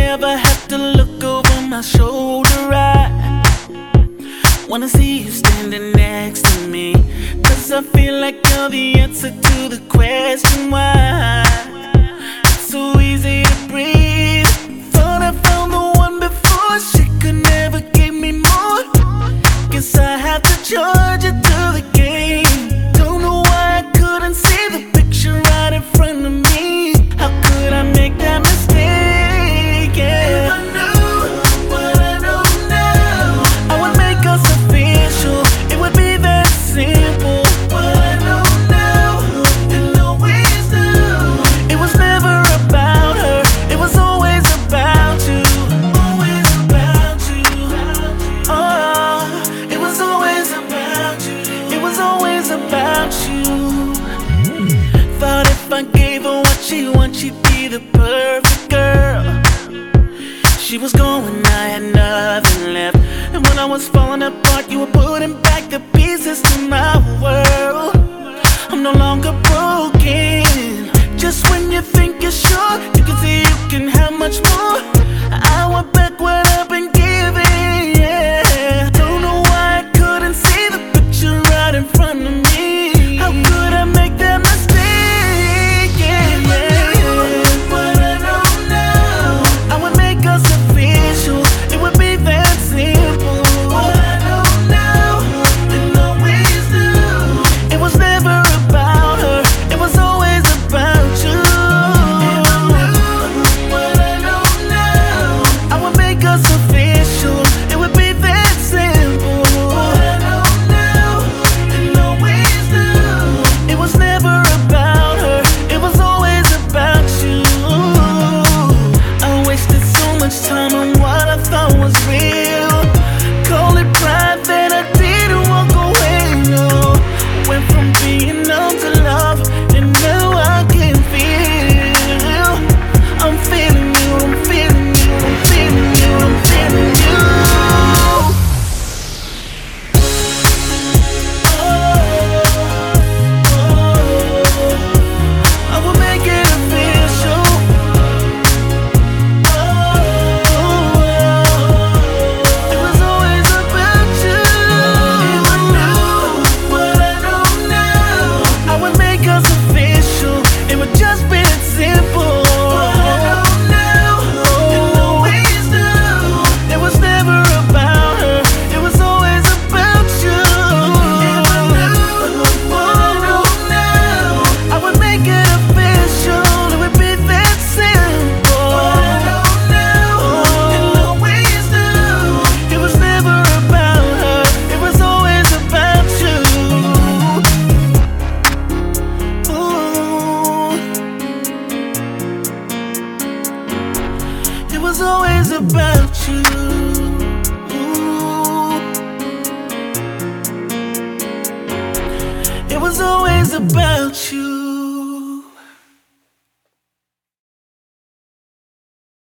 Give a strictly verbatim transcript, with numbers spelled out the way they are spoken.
ever have to look over my shoulder, I wanna see you standing next to me, 'cause I feel like you're the answer to the question why it's so easy to breathe. Thought I found the one before, she could never give me more. Guess I have to charge it to the game. Don't know why I couldn't see the picture right in front of me. How could I make that mistake? Yeah. If I knew what I know now, I would make us official. It would be that simple. What I know now, and always knew, it was never about her. It was always about you. Always about you. Oh, it was always about you. It was always about you. Thought if I gave her what she wants, she'd be the perfect girl. She was going, I had nothing left. And when I was falling apart, you were putting back the pieces to my world. I'm no longer broken. Just when you think you're sure, you can see you can have much more. I want back what I've been giving, yeah. Don't know why I couldn't see the picture right in front of me. How could I make that mistake? Yeah, yeah. What I know now, I would make us official. It would be that simple. What I know now, and always knew, it was never about her. It was always about you. If I knew what I know now, I would make us official. It would be that simple. What I know now, and always knew, it was never about her. It was always about you. I wasted so much time on what I thought was real. Call it pride that I didn't walk away, no. Went from being numb to love, and now I can feel. I'm feeling you, I'm feeling you, I'm feeling you, I'm feeling you. I will make it official. It was always about you. If I knew what I know now, I would make us official. It would just be that simple. What I know now, and always knew, it was never about her. It was always about you. If I knew what I know now, I would make it official. It would be that simple. What I know now, and always knew, it was never about her. It was always about you. Ooh. It was always about you. Ooh. It was always about